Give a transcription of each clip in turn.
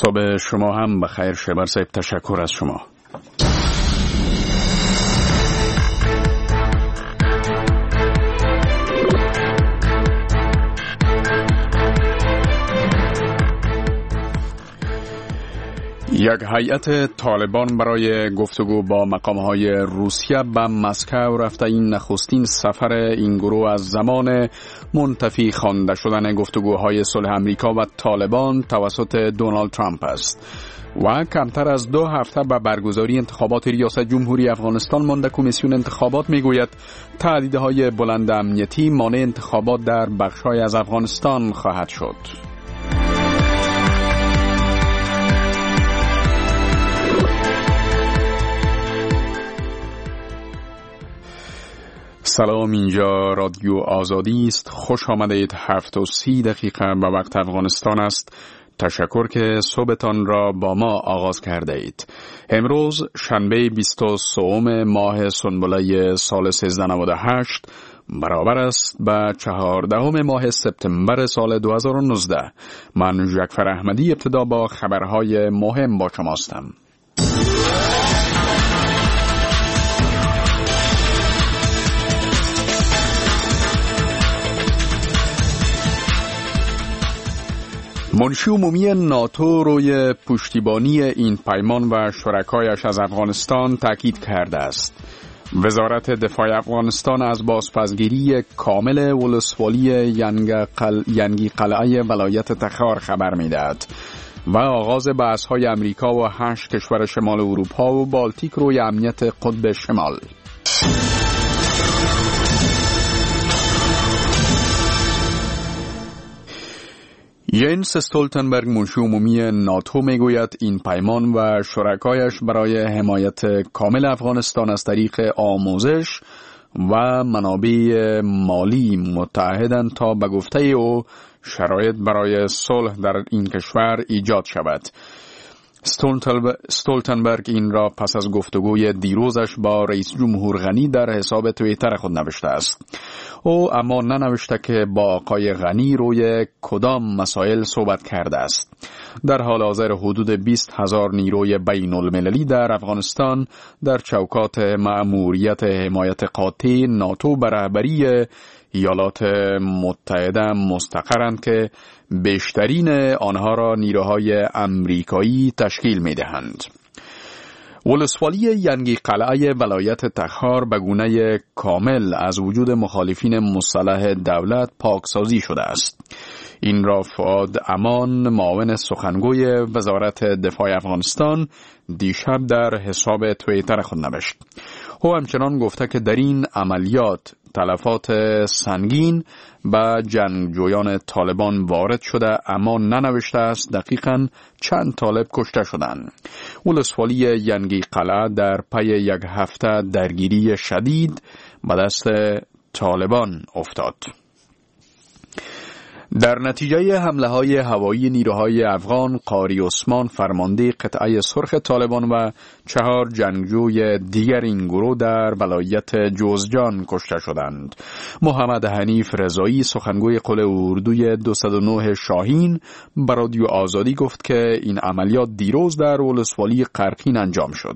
صبح شما هم بخیر. شبر صاحب تشکر از شما. یک هیئت طالبان برای گفتگو با مقام‌های روسیه به مسکو رفته. این نخستین سفر این گروه از زمان منتفی خوانده شدن گفتگوهای صلح امریکا و طالبان توسط دونالد ترامپ است و کمتر از 2 هفته به برگزاری انتخابات ریاست جمهوری افغانستان مانده. کمیسیون انتخابات میگوید تهدیدهای بلند امنیتی مانع انتخابات در بخش‌های از افغانستان خواهد شد. سلام، اینجا رادیو آزادی است. خوش آمدید. 7:30 به وقت افغانستان است. تشکر که صبحتان را با ما آغاز کرده اید. امروز شنبه 23 ماه سنبله سال 1398 برابر است به 14 ماه سپتامبر سال 2019. من جعفر احمدی ابتدا با خبرهای مهم با شما هستم. منشی عمومی ناتو روی پشتیبانی این پیمان و شرکایش از افغانستان تاکید کرده است. وزارت دفاع افغانستان از بازپسگیری کامل ولسوالی ینگی قلعه ولایت تخار خبر می‌دهد و آغاز بحث‌های امریکا و 8 کشور شمال اروپا و بالتیک روی امنیت قطب شمال. ینس استولتنبرگ منشی عمومی ناتو میگوید این پیمان و شرکایش برای حمایت کامل افغانستان از طریق آموزش و منابع مالی متحدند تا به گفته او شرایط برای صلح در این کشور ایجاد شود. استولتنبرگ این را پس از گفتگوی دیروزش با رئیس جمهور غنی در حساب توییتر خود نوشته است. او اما ننوشته که با آقای غنی روی کدام مسائل صحبت کرده است. در حال حاضر حدود 20,000 نیروی بین المللی در افغانستان در چوکات مأموریت حمایت قاطع ناتو به رهبری ایالات متحده مستقرند که بیشترین آنها را نیروهای امریکایی تشکیل می‌دهند. ولسوالی ینگی قلعه ولایت تخار به گونه کامل از وجود مخالفین مسلح دولت پاکسازی شده است. این را فؤاد امان، معاون سخنگوی وزارت دفاع افغانستان، دیشب در حساب توییتر خود نوشت. او همچنان گفته که در این عملیات تلفات سنگین به جنگجویان طالبان وارد شده، اما ننوشته است دقیقاً چند طالب کشته شدند. ولسوالی ینگی قلعه در پی 1 هفته درگیری شدید به دست طالبان افتاد. در نتیجه حمله‌های هوایی نیروهای افغان، قاری عثمان فرمانده قطعه سرخ طالبان و 4 جنگجوی دیگر این گروه در ولایت جوزجان کشته شدند. محمد حنیف رضایی، سخنگوی قل اردوی 209 شاهین، به رادیو آزادی گفت که این عملیات دیروز در ولسوالی قرقین انجام شد.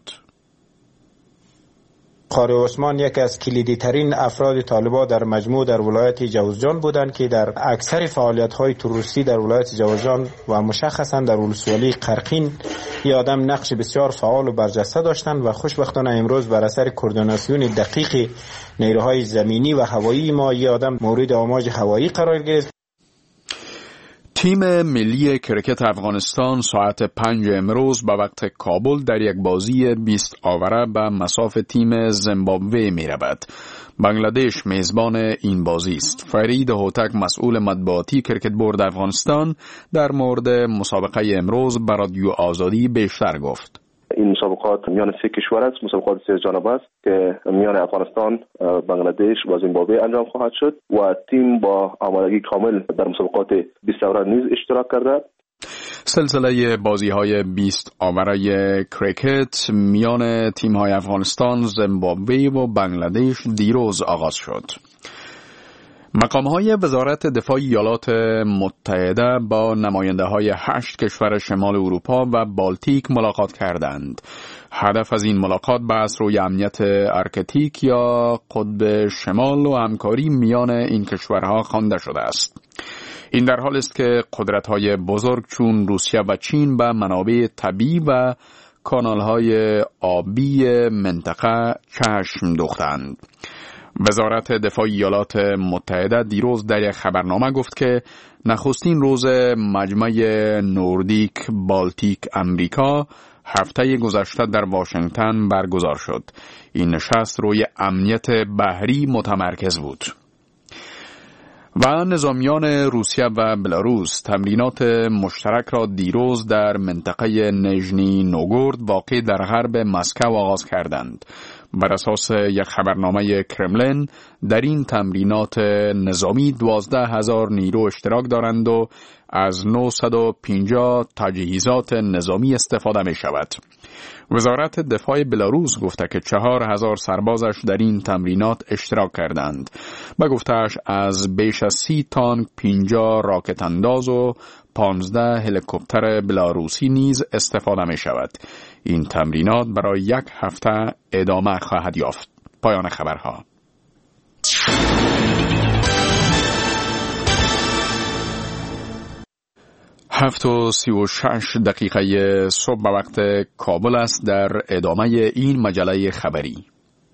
قاری عثمان یکی از کلیدی ترین افراد طالبان در مجموع در ولایت جوزجان بودند که در اکثر فعالیت‌های تروریستی در ولایت جوزجان و مشخصاً در ولسوالی قرقین این آدم نقش بسیار فعال و برجسته داشتند و خوشبختانه امروز بر اثر کوردیناسیون دقیق نیروهای زمینی و هوایی ما این آدم مورد آماج هوایی قرار گرفت. تیم ملی کرکت افغانستان ساعت 5 امروز به وقت کابل در یک بازی 20 آوره به مصاف تیم زیمبابوه می رود. بنگلادش میزبان این بازی است. فرید هوتک، مسئول مطبوعاتی کرکت بورد افغانستان، در مورد مسابقه امروز به رادیو آزادی بیشتر گفت. این مسابقات میان 3 کشور است، مسابقات 3 جانبه است که میان افغانستان، بنگلادش و زیمبابوه انجام خواهد شد و تیم با آمادگی کامل در مسابقات 20 آوره نیز اشتراک کرده. سلسله بازی‌های 20 آوره کرکت میان تیم‌های افغانستان، زیمبابوه و بنگلادش دیروز آغاز شد. مقام‌های وزارت دفاع ایالات متحده با نماینده‌های 8 کشور شمال اروپا و بالتیک ملاقات کردند. هدف از این ملاقات بحث روی امنیت آرکتیک یا قطب شمال و همکاری میان این کشورها خوانده شده است. این در حال است که قدرت‌های بزرگ چون روسیه و چین به منابع طبیعی و کانال‌های آبی منطقه چشم دوختند. وزارت دفاع ایالات متحده دیروز در یک خبرنامه گفت که نخستین روز مجمع نوردیک بالتیک امریکا هفته گذشته در واشنگتن برگزار شد. این نشست روی امنیت بحری متمرکز بود. و نظامیان روسیه و بلاروس تمرینات مشترک را دیروز در منطقه نژنی نوگورد واقع در غرب مسکو آغاز کردند. بر اساس یک خبرنامه کرملین در این تمرینات نظامی 12,000 نیرو اشتراک دارند و از 950 تجهیزات نظامی استفاده می شود. وزارت دفاع بلاروس گفته که 4,000 سربازش در این تمرینات اشتراک کردند. به گفتهش از بیش از 30 تانک، 50 راکت انداز و 15 هلیکوپتر بلاروسی نیز استفاده می شود. این تمرینات برای 1 هفته ادامه خواهد یافت. پایان خبرها. 7:36 صبح به وقت کابل است. در ادامه این مجله خبری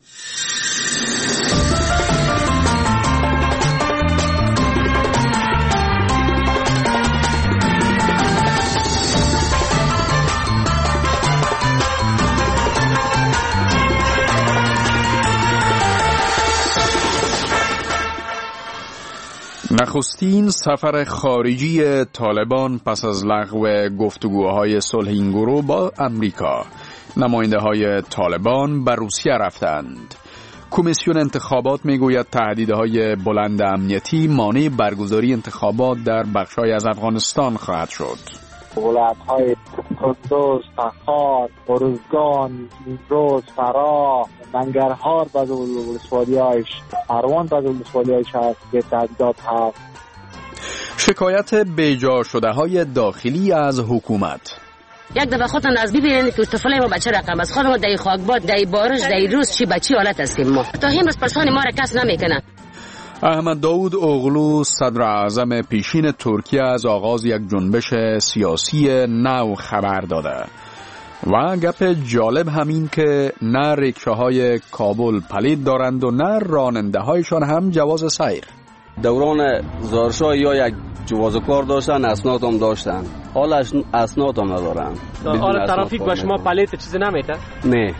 نخستین سفر خارجی طالبان پس از لغو گفتگوهای صلح این گروه با امریکا. نماینده‌های طالبان به روسیه رفتند. کمیسیون انتخابات میگوید تهدیدهای بلند امنیتی مانع برگزاری انتخابات در بخش‌های از افغانستان خواهد شد. ولایت‌های کندوز، تخار، ارزگان، نیمروز، فراه، ننگرهار بعض ولسوالی‌هایش، پروان بعض ولسوالی‌هایش هست که تهدیدات هست. شکایت بیجا شده های داخلی از حکومت. یک دفعه خودتان از ببینید که استفاله ما بچه رقم از خود ما در خاکباد، در بارش، در روز چی بچی حالت هستیم ما. تا همروز پرسان ما را کس نمیکنه. احمد داود اوغلو صدر اعظم پیشین ترکیه از آغاز یک جنبش سیاسی نو خبر داده. و گپ جالب همین که نه رکشه‌های کابل پلید دارند و نه راننده هایشان هم جواز سیر. دوران زارشاه یا یک جواز کار داشتن، اسناد هم داشتن، حالا اسناد هم ندارن. حالا ترافیک به شما پلید چیزی نمیده؟ نه.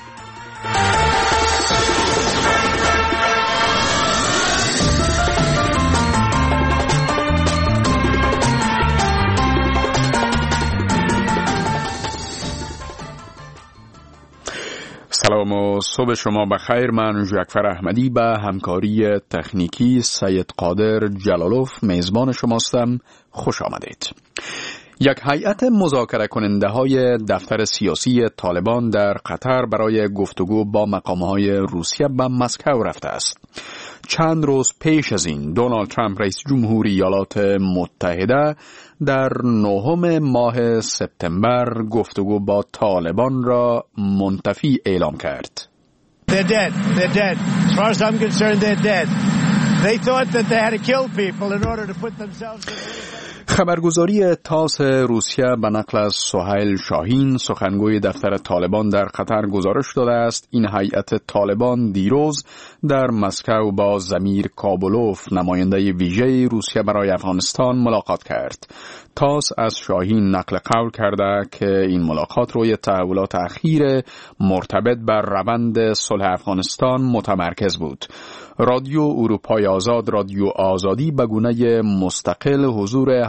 سلام و صبح شما بخیر. من جعفر احمدی به همکاری تکنیکی سید قادر جلالوف میزبان شماستم. خوش آمدید. یک هیئت مذاکره کننده های دفتر سیاسی طالبان در قطر برای گفتگو با مقامهای روسیه به مسکو رفته است. چند روز پیش از این دونالد ترامپ رئیس جمهور ایالات متحده در 9 ماه سپتامبر گفتگو با طالبان را منتفی اعلام کرد. They're dead. They're dead. As far as I'm concerned, they're dead. They thought that they had to kill people in order to put themselves in. خبرگزاری تاس روسیه به نقل از سهیل شاهین سخنگوی دفتر طالبان در قطر گزارش داده است این هیئت طالبان دیروز در مسکو با زمیر کابولوف نماینده ویژه روسیه برای افغانستان ملاقات کرد. تاس از شاهین نقل قول کرده که این ملاقات روی تحولات اخیر مرتبط بر روند صلح افغانستان متمرکز بود. رادیو اروپای آزاد، رادیو آزادی به گونه مستقل حضور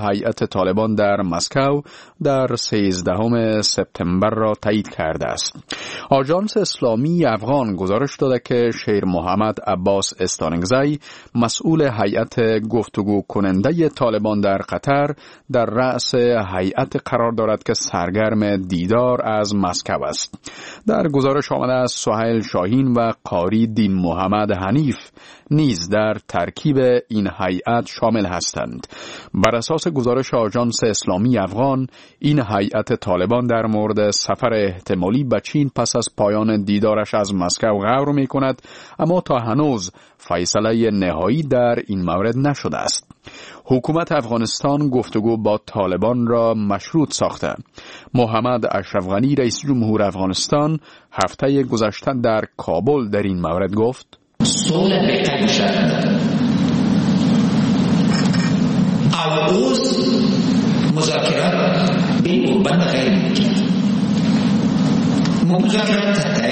هیئت طالبان در مسکو در 13 سپتامبر را تایید کرده است. آژانس اسلامی افغان گزارش داده که شیر محمد عباس استانگزی، مسئول هیئت گفتگو کننده طالبان در قطر، در رأس هیئت قرار دارد که سرگرم دیدار از مسکو است. در گزارش آمده است سهیل شاهین و قاری دین محمد حنیف نیز در ترکیب این هیئت شامل هستند. بر اساس گزارش آژانس اسلامی افغان، این هیئت طالبان در مورد سفر احتمالی به چین پس از پایان دیدارش از مسکو غور می کند، اما تا هنوز فیصله نهایی در این مورد نشده است. حکومت افغانستان گفتگو با طالبان را مشروط ساخته. محمد اشرف غنی رئیس جمهور افغانستان هفته گذشته در کابل در این مورد گفت: صلح بهتری شد او اوز مذاکرات به بند غیر ممکن مذاکرات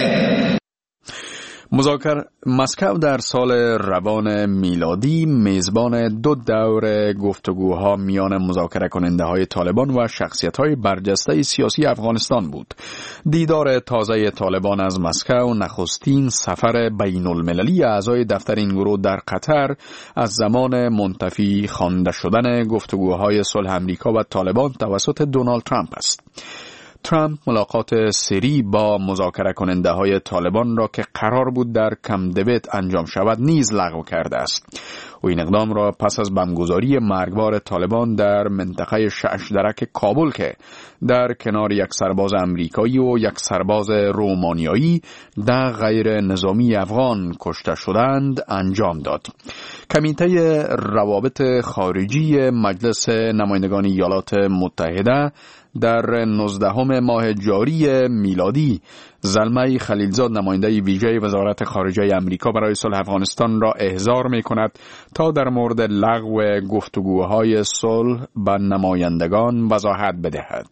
مسکو در سال روان میلادی میزبان 2 دور گفتگوها میان مذاکره کننده های طالبان و شخصیت های برجسته سیاسی افغانستان بود. دیدار تازه طالبان از مسکو نخستین سفر بین المللی اعضای دفتر این گروه در قطر از زمان منتفی خوانده شدن گفتگوهای صلح امریکا و طالبان توسط دونالد ترامپ است. ترامپ ملاقات سری با مذاکره کننده های طالبان را که قرار بود در کمپ دیوید انجام شود نیز لغو کرده است. و این اقدام را پس از بمبگذاری مرگبار طالبان در منطقه ششدرک کابل که در کنار یک سرباز امریکایی و یک سرباز رومانیایی در غیر نظامی افغان کشته شدند انجام داد. کمیته روابط خارجی مجلس نمایندگان ایالات متحده در 19 ماه جاری میلادی زلمه خلیلزاد نماینده ویژه وزارت خارجه آمریکا برای صلح افغانستان را احضار می کند تا در مورد لغو گفتگوهای صلح به نمایندگان وضاحت بدهد.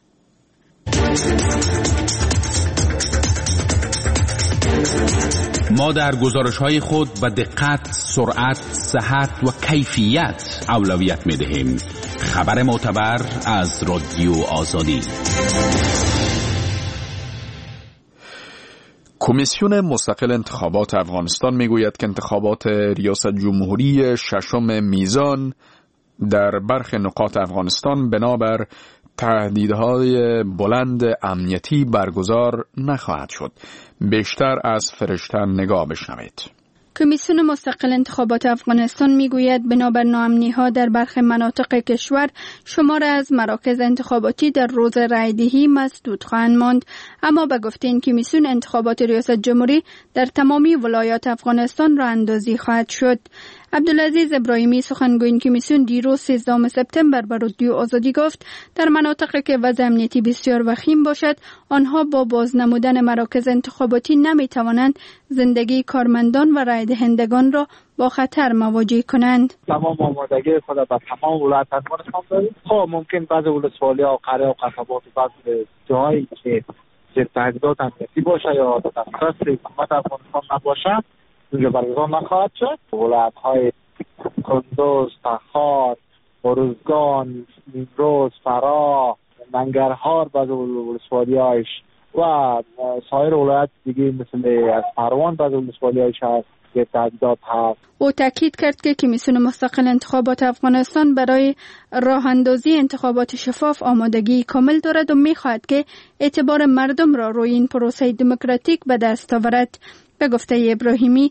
ما در گزارش‌های خود به دقت، سرعت، صحت و کیفیت اولویت می‌دهیم. خبر معتبر از رادیو آزادی. کمیسیون مستقل انتخابات افغانستان میگوید که انتخابات ریاست جمهوری 6 میزان در برخی نقاط افغانستان بنابر تهدیدهای بلند امنیتی برگزار نخواهد شد. بیشتر از فرشته نگاه بشنوید. کمیسیون مستقل انتخابات افغانستان میگوید بنابر ناامنی‌ها در برخی مناطق کشور شمار از مراکز انتخاباتی در روز رایدهی مسدود خواهند ماند، اما به گفته این کمیسیون انتخابات ریاست جمهوری در تمامی ولایات افغانستان راه اندازی خواهد شد. عبدالعزیز ابراهیمی سخنگوی این کمیسیون دیروز 13 سپتامبر به رادیو آزادی گفت در مناطقی که وضع امنیتی بسیار وخیم باشد آنها با بازنمودن مراکز انتخاباتی نمیتوانند زندگی کارمندان و رای دهندگان را با خطر مواجه کنند. تمام آمادگی خود به تمام ولایت افغانستان داریم. ممکن بعضی ولسوالی‌ها و قریه و قصبات و بعضی جاهایی که تهدیدات امنیتی باشه یا دسترس حکومت افغانستان نباشه اونجا برگزار نخواهد شد. ولایت‌های کندوز، تخار، ارزگان، نیمروز، فراه، ننگرهار بعضی ولسوالی‌هایش و سایر ولایت دیگه مثل از پروان بعضی ولسوالی‌هایش هست که تهدیدات هست. او تاکید کرد که کمیسیون مستقل انتخابات افغانستان برای راه اندازی انتخابات شفاف آمادگی کامل دارد و می‌خواهد که اعتبار مردم را روی این پروسه دموکراتیک به دست آورد. به گفته ابراهیمی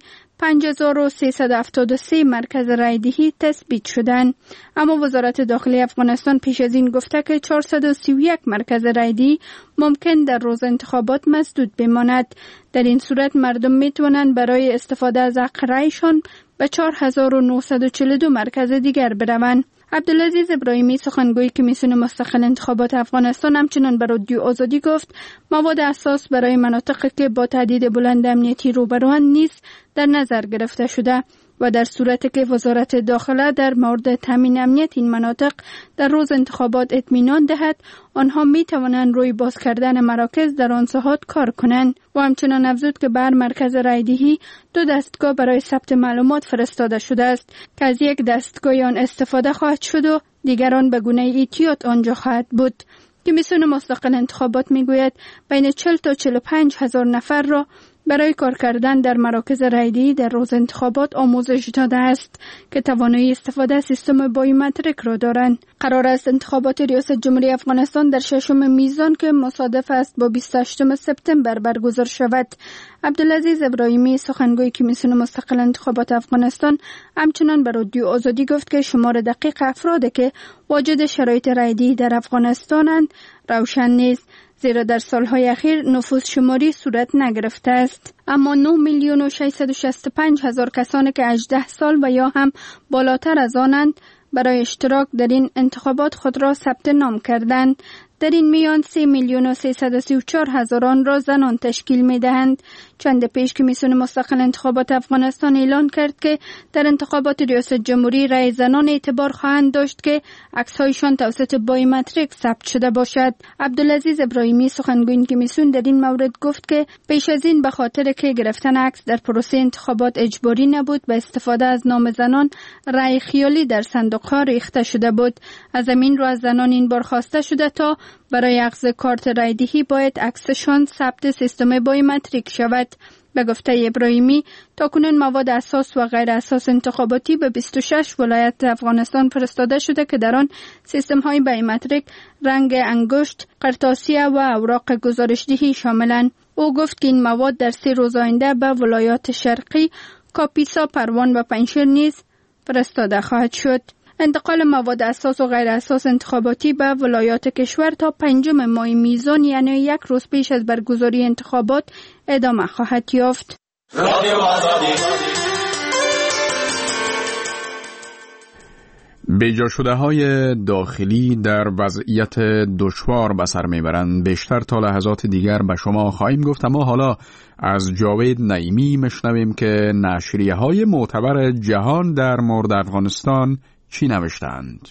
5373 مرکز رایدهی تثبیت شدند، اما وزارت داخلی افغانستان پیش از این گفته که 431 مرکز رایدهی ممکن در روز انتخابات مسدود بماند. در این صورت مردم میتوانند برای استفاده از حق رایشان به 4942 مرکز دیگر بروند. عبدالعزیز ابراهیمی سخنگوی کمیسیون مستقل انتخابات افغانستان همچنان به رادیو آزادی گفت مواد اساس برای مناطقی که با تهدید بلند امنیتی روبروند نیز در نظر گرفته شده. و در صورتی که وزارت داخله در مورد تامین امنیت این مناطق در روز انتخابات اطمینان دهد، آنها می توانند روی باز کردن مراکز در آن ساحات کار کنند. و همچنان افزود که بر مرکز رایدهی 2 دستگاه برای ثبت معلومات فرستاده شده است که از یک دستگاه آن استفاده خواهد شد و دیگران به گونه احتیاط آنجا خواهد بود. کمیسیون مستقل انتخابات میگوید بین 40 تا 45 هزار نفر را برای کار کردن در مراکز رایدهی در روز انتخابات آموزش داده است که توانایی استفاده از سیستم بایومتریک را دارند. قرار است انتخابات ریاست جمهوری افغانستان در 6 میزان که مصادف است با 28 سپتامبر برگزار شود. عبدالعزیز ابراهیمی سخنگوی کمیسیون مستقل انتخابات افغانستان همچنان به رادیو آزادی گفت که شمار دقیق افرادی که واجد شرایط رایدهی در افغانستانند روشن نیست، زیرا در سالهای اخیر نفوس شماری صورت نگرفته است. اما 9,665,000 کسانی که 18 سال و یا هم بالاتر از آنند برای اشتراک در این انتخابات خود را ثبت نام کردند. در این میان 3,334,000 آن را زنان تشکیل می دهند. چند پیش کمیسیون مستقل انتخابات افغانستان اعلان کرد که در انتخابات ریاست جمهوری رای زنان اعتبار خواهند داشت که عکس‌هایشان توسط بایومتریک ثبت شده باشد. عبدالعزیز ابراهیمی سخنگوی کمیسیون در این مورد گفت که پیش از این به خاطر که گرفتن عکس در پروسه انتخابات اجباری نبود، به استفاده از نام زنان رای خیالی در صندوق‌ها ریخته شده بود. از همین رو از زنان این بار خواسته شده تا برای اخذ کارت رایدهی باید عکسشان ثبت سیستم بایومتریک شود. به گفته ابراهیمی تاکنون مواد اساس و غیر اساس انتخاباتی به 26 ولایت افغانستان فرستاده شده که در آن سیستم های بایومتریک رنگ انگشت، قرطاسیه و اوراق گزارشدهی شاملند. او گفت که این مواد در 3 روز آینده به ولایات شرقی، کاپیسا، پروان و پنجشیر نیز فرستاده خواهد شد. انتقال مواد اساس و غیر اساس انتخاباتی به ولایات کشور تا 5 ماه میزان، یعنی 1 روز پیش از برگزاری انتخابات، ادامه خواهد یافت. بیجا شده های داخلی در وضعیت دشوار به سر میبرند. بیشتر تا لحظات دیگر به شما خواهیم گفت، اما حالا از جاوید نعیمی مشنویم که نشریه های معتبر جهان در مورد افغانستان چی نوشتند.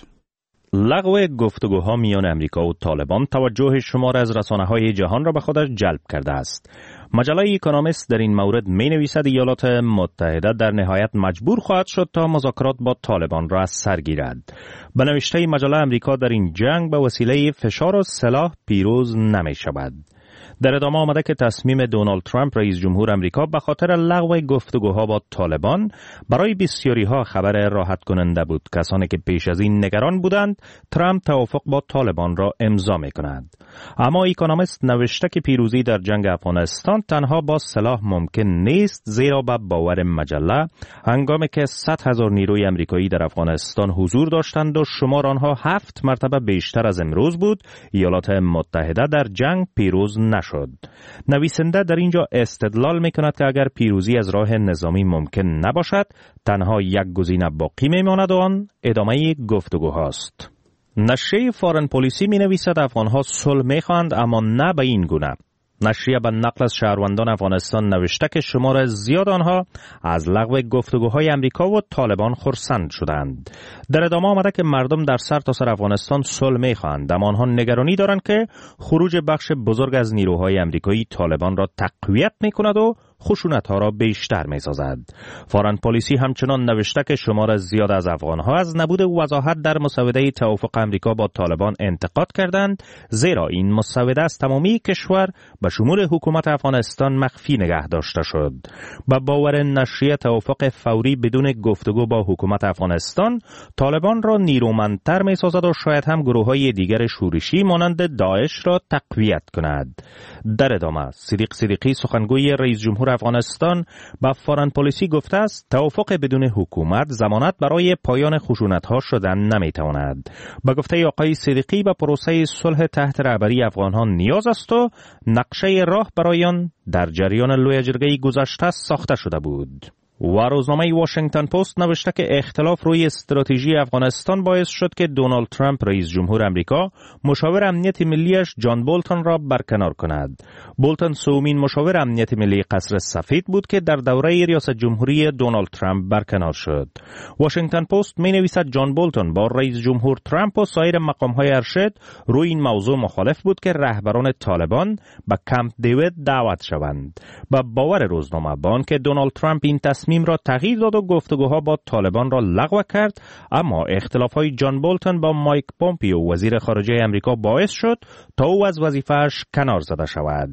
لغو گفتگوها میان امریکا و طالبان توجه شمار از رسانه‌های جهان را به خودش جلب کرده است. مجله اکونومیست در این مورد می نویسد ایالات متحده در نهایت مجبور خواهد شد تا مذاکرات با طالبان را از سر گیرد. به نوشته مجله امریکا در این جنگ به وسیله فشار و سلاح پیروز نمی شود. در ادامه آمده که تصمیم دونالد ترامپ رئیس جمهور امریکا به خاطر لغو گفتگوها با طالبان برای بسیاری ها خبر راحت کننده بود. کسانی که پیش از این نگران بودند ترامپ توافق با طالبان را امضا می کند. اما اکونومیست نوشته که پیروزی در جنگ افغانستان تنها با سلاح ممکن نیست، زیرا به باور مجله هنگامی که 100,000 نیروی امریکایی در افغانستان حضور داشتند و شمار آنها 7 مرتبه بیشتر از امروز بود، ایالات متحده در جنگ پیروز نشد. نویسنده در اینجا استدلال میکند که اگر پیروزی از راه نظامی ممکن نباشد، تنها یک گزینه باقی میماند و آن ادامه گفتگوهاست. نشریه فارن پلیسی می نویسد افغانها صلح میخواهند، اما نه به این گونه. نشریه به نقل از شهروندان افغانستان نوشته که شمار زیاد آنها از لغو گفتگوهای امریکا و طالبان خرسند شدند. در ادامه آمده که مردم در سرتاسر افغانستان صلح می‌خواهند، اما آنها نگرانی دارند که خروج بخش بزرگ از نیروهای امریکایی طالبان را تقویت می‌کند و خشونت‌ها را بیشتر می‌سازد. فارن پلیسی همچنان نوشته که شمار زیاد از افغان‌ها از نبود وضاحت در مسوده توافق امریکا با طالبان انتقاد کردند، زیرا این مسوده از تمامی کشور به شمول حکومت افغانستان مخفی نگه داشته شد. با باور نشریه توافق فوری بدون گفتگو با حکومت افغانستان طالبان را نیرومندتر می‌سازد و شاید هم گروه‌های دیگر شورشی مانند داعش را تقویت کند. در ادامه صدیقی سخنگوی رئیس جمهور افغانستان با فارن پلیسی گفته است توافق بدون حکومت ضمانت برای پایان خشونت‌ها شدن نمی‌تواند. با گفته آقای صدیقی به پروسه صلح تحت رهبری افغان‌ها نیاز است و نقشه راه برای آن در جریان لوی جرگه گذشته ساخته شده بود. و روزنامه واشنگتن پست نوشته که اختلاف روی استراتژی افغانستان باعث شد که دونالد ترامپ رئیس جمهور امریکا مشاور امنیت ملیش جان بولتون را برکنار کند. بولتون سومین مشاور امنیت ملی قصر سفید بود که در دوره ریاست جمهوری دونالد ترامپ برکنار شد. واشنگتن پست می نویسد جان بولتون با رئیس جمهور ترامپ و سایر مقام‌های ارشد روی این موضوع مخالف بود که رهبران طالبان به کمپ دیوید دعوت شوند. با باور روزنامه با آنکه دونالد ترامپ این تصمیم را تغییر داد و گفتگوها با طالبان را لغو کرد، اما اختلاف‌های جان بولتون با مایک پومپیو وزیر خارجه آمریکا باعث شد تا او از وظیفه‌اش کنار زده شود.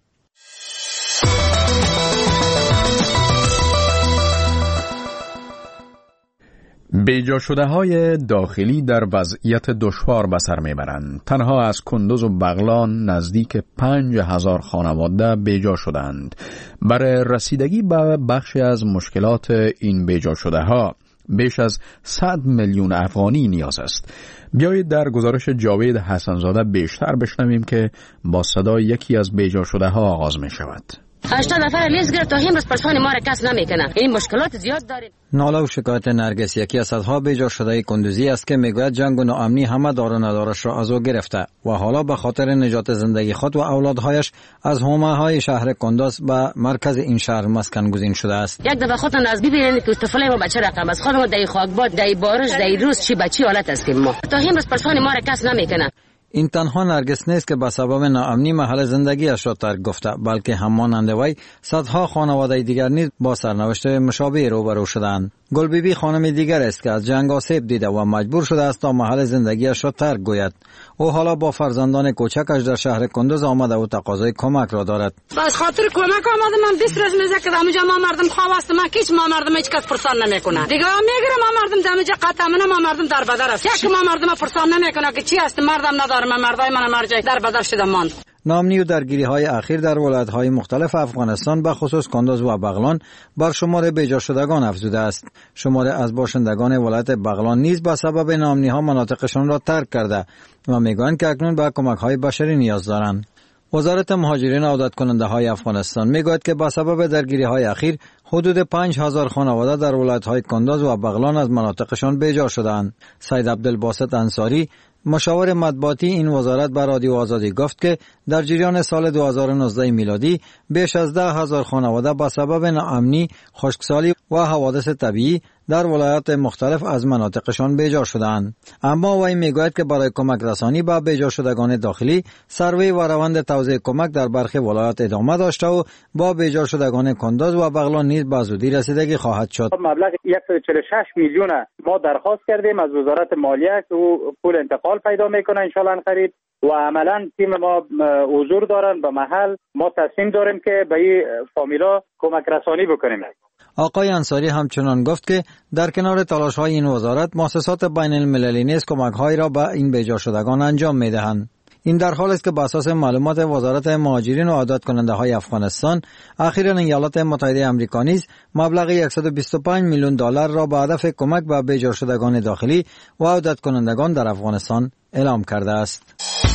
بیجا شده های داخلی در وضعیت دشوار به سر میبرند. تنها از کندوز و بغلان نزدیک 5,000 خانواده بیجا شدند. برای رسیدگی به بخشی از مشکلات این بیجا شده ها بیش از 100 میلیون افغانی نیاز است. بیایید در گزارش جاوید حسنزاده بیشتر بشنویم که با صدای یکی از بیجا شده ها آغاز می شود. 80 نفر لیست گرفت تا امروز پرسان ما را کس نمیکنه. این مشکلات زیاد داریم. ناله و شکایت نرگس یکی از صدها بیجا شده کندوزی است که میگوید جنگ و ناامنی همه دار و ندارش را از او گرفته و حالا به خاطر نجات زندگی خود و اولادهایش از حومه های شهر کندوز به مرکز این شهر مسکن گزین شده است. یک دفعه خودتان از ببینید که طفلای ما بچه رقم است. خودمون در خاکباد، در بارش، در روز چی بچی حالت هستیم ما. تا امروز پرسان ما را کس نمیکنه. این تنها نرگس نیست که به سبب ناامنی محل زندگیش را ترک گفته، بلکه همانند وی صدها خانواده دیگر نیز با سرنوشت مشابه روبرو شدند. گل بیبی خانم دیگر است که از جنگ آسیب دیده و مجبور شده است تا محل زندگیش را ترک گوید. او حالا با فرزندان کوچکش در شهر کندوز آمده و تقاضای کمک را دارد. بس خاطر کمک آمده من 20 روز میگه اونجا ما مردم خواست ما کیچ ما مردم هیچ کس پرسان نمیکنه. دیگه میگه ما مردم دمجا قطعا ما مردم در بدر است. یک ما مردم پرسان نمیکنه که چی است مردم ندارم مردای من مرجع در بدر شده ماند. ناامنی و درگیری‌های اخیر در ولایت‌های مختلف افغانستان به خصوص کندوز و بغلان بر شمار بیجا شدگان افزوده است. شمار از باشندگان ولایت بغلان نیز به سبب ناامنی‌ها مناطقشان را ترک کرده و میگویند که اکنون به کمک‌های بشری نیاز دارند. وزارت مهاجرین و عودت کننده‌های افغانستان میگوید که به سبب درگیری‌های اخیر حدود 5,000 خانواده در ولایت‌های کندوز و بغلان از مناطقشان بیجا شدند. سید عبدالباسط انصاری مشاور مطبوعاتی این وزارت به رادیو آزادی گفت که در جریان سال 2019 میلادی بیش از 10,000 خانواده به سبب ناامنی، خشکسالی و حوادث طبیعی در ولایات مختلف از مناطقشان بیجا شدند. اما وی میگوید که برای کمک رسانی به بیجا شدگان داخلی سروی و روند توزیع کمک در برخی ولایات ادامه داشته و با بیجا شدگان کندوز و بغلان نیز به زودی رسیدگی خواهد شد. مبلغ 146 میلیون ما درخواست کردیم از وزارت مالیه که پول انتقال پیدا میکنه ان شاء الله قریب و عملا تیم ما حضور دارن به محل. ما تصمیم داریم که به این فامیلا کمک رسانی بکنیم. آقای انصاری همچنان گفت که در کنار تلاش‌های این وزارت مؤسسات بین المللی نیز کمک‌هایی را به این بیجا شدگان انجام می‌دهند. این در حالی است که بر اساس معلومات وزارت مهاجرین و عودت کننده‌های افغانستان اخیراً ایالات متحده آمریکا نیز مبلغ 125 میلیون دلار را به هدف کمک به بیجا شدگان داخلی و عودت کنندگان در افغانستان اعلام کرده است.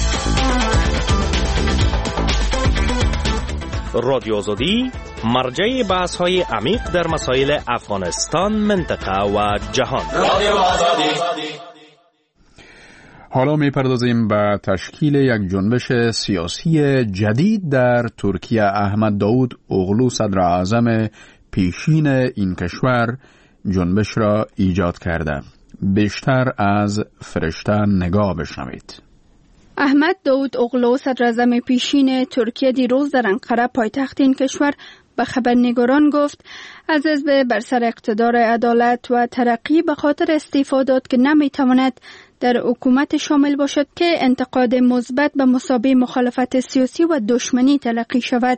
رادیو آزادی مرجع بحث‌های عمیق در مسائل افغانستان، منطقه و جهان. حالا می‌پردازیم به تشکیل یک جنبش سیاسی جدید در ترکیه. احمد داود اوغلو صدر اعظم پیشین این کشور جنبش را ایجاد کرده. بیشتر از فرشته نگاه بشنوید. احمد داود اوغلو صدر اعظم پیشین ترکیه دیروز در انقره پایتخت این کشور به خبرنگاران گفت از حزب بر سر اقتدار عدالت و ترقی به خاطر استعفا داد که نمیتواند در حکومت شامل باشد که انتقاد مثبت به مثابه مخالفت سیاسی و دشمنی تلقی شود.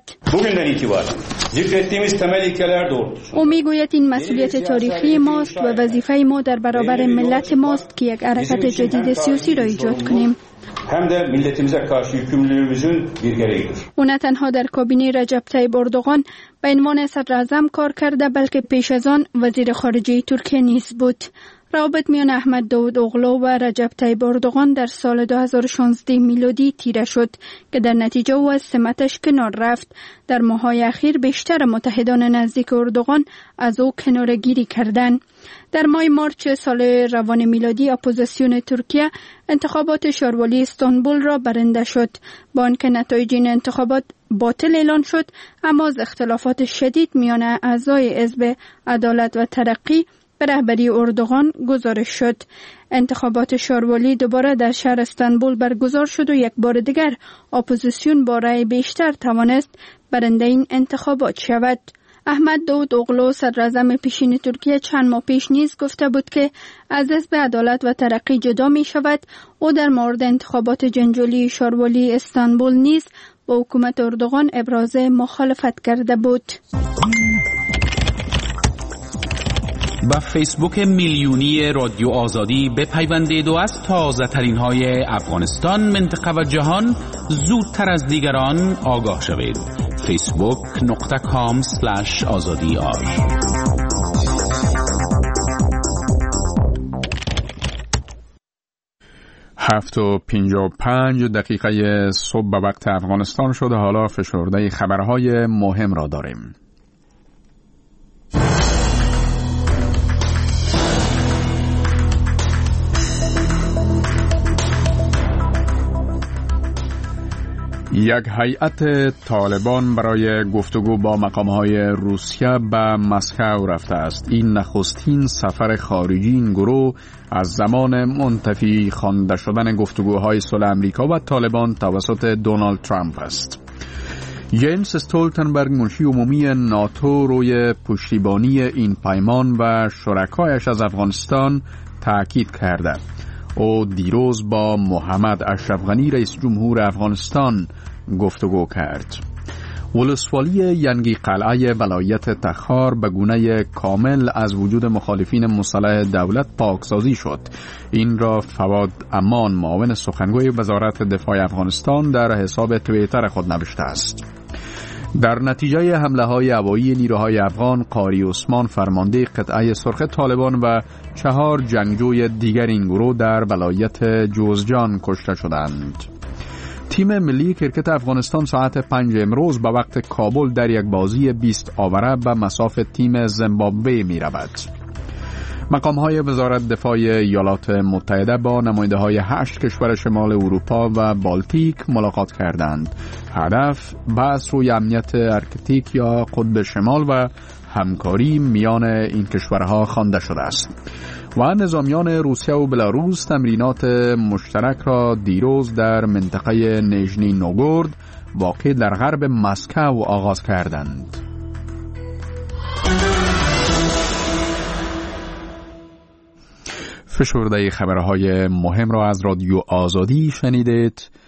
او میگوید این مسئولیت تاریخی ماست و وظیفه ما در برابر ملت ماست که یک حرکت جدید سیاسی را ایجاد کنیم. hem de milletimize karşı yükümlülüğümüzün bir gereğidir. او نه تنها در کابینه رجب طیب اردوغان به عنوان صدر اعظم کار کرده بلکه پیش از آن وزیر خارجه ترکیه نیز بود. روابط میان احمد داود اوغلو و رجب طیب اردوغان در سال 2016 میلادی تیره شد که در نتیجه او از سمتش کنار رفت. در ماه‌های اخیر بیشتر متحدان نزدیک اردوغان از او کناره‌گیری کردند. در ماه مارچ سال روان میلادی اپوزیسیون ترکیه انتخابات شاروالی استانبول را برنده شد. با آنکه نتایج این انتخابات باطل اعلان شد، اما از اختلافات شدید میان اعضای حزب عدالت و ترقی به رهبری اردوغان گزارش شد. انتخابات شاروالی دوباره در شهر استانبول برگزار شد و یک بار دیگر اپوزیسیون با رأی بیشتر توانست برنده این انتخابات شود. احمد داود اوغلو صدراعظم پیشین ترکیه چند ماه پیش نیز گفته بود که از حزب عدالت و ترقی جدا می شود. او در مورد انتخابات جنجالی شاروالی استانبول نیز با حکومت اردوغان ابراز مخالفت کرده بود. با فیسبوک میلیونی رادیو آزادی بپیوندید و از تازه ترین های افغانستان، منطقه و جهان زودتر از دیگران آگاه شوید. facebook.com/azadi.ir 7:55 صبح به وقت افغانستان شده. حالا فشرده خبرهای مهم را داریم. یک هیئت طالبان برای گفتگو با مقام‌های روسیه به مسکو رفته است. این نخستین سفر خارجی این گروه از زمان منتفی خوانده شدن گفتگوهای صلح امریکا و طالبان توسط دونالد ترامپ است. جیمز استولتنبرگ منشی عمومی ناتو روی پشتیبانی این پیمان و شرکایش از افغانستان تاکید کرده. او دیروز با محمد اشرف غنی رئیس جمهور افغانستان گفتگو کرد. ولسوالی ینگی قلعه ولایت تخار به گونه کامل از وجود مخالفین مسلح دولت پاکسازی شد. این را فواد امان، معاون سخنگوی وزارت دفاع افغانستان، در حساب توییتر خود نوشته است. در نتیجه حمله‌های هوایی نیروهای افغان، قاری عثمان فرمانده قطعه سرخ طالبان و 4 جنگجوی دیگر این گروه در ولایت جوزجان کشته شدند. تیم ملی کرکت افغانستان ساعت 5 امروز به وقت کابل در یک بازی 20 آوره به مصاف تیم زیمبابوه می رود. مقام‌های وزارت دفاع ایالات متحده با نماینده‌های 8 کشور شمال اروپا و بالتیک ملاقات کردند. هدف بحث روی امنیت ارکتیک یا قطب شمال و همکاری میان این کشورها خوانده شده است. و نظامیان روسیه و بلاروس تمرینات مشترک را دیروز در منطقه نیژنی نوگورد واقع در غرب مسکو آغاز کردند. فشرده خبرهای مهم را از رادیو آزادی شنیدید.